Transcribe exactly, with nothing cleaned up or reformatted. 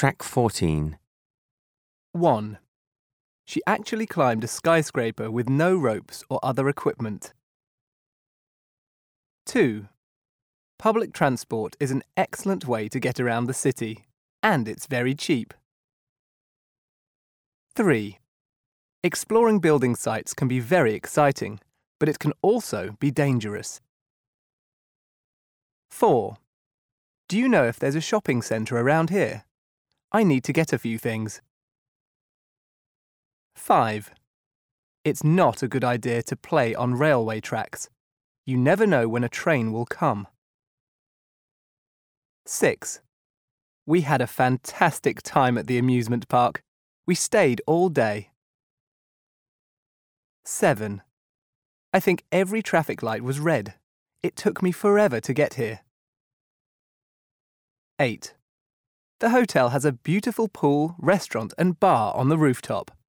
Track fourteen. one. She actually climbed a skyscraper with no ropes or other equipment. two. Public transport is an excellent way to get around the city, and it's very cheap. three. Exploring building sites can be very exciting, but it can also be dangerous. four. Do you know if there's a shopping centre around here? I need to get a few things. five. It's not a good idea to play on railway tracks. You never know when a train will come. six. We had a fantastic time at the amusement park. We stayed all day. seven. I think every traffic light was red. It took me forever to get here. eight. The hotel has a beautiful pool, restaurant and bar on the rooftop.